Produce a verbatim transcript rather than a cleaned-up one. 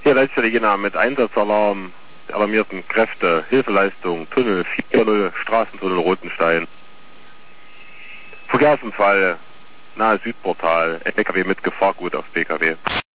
Hier Leitstelle Jena mit Einsatzalarm der alarmierten Kräfte. Hilfeleistung Tunnel vier null, Straßentunnel Rotenstein. Verkehrsunfall nahe Südportal. L K W mit Gefahrgut auf P K W.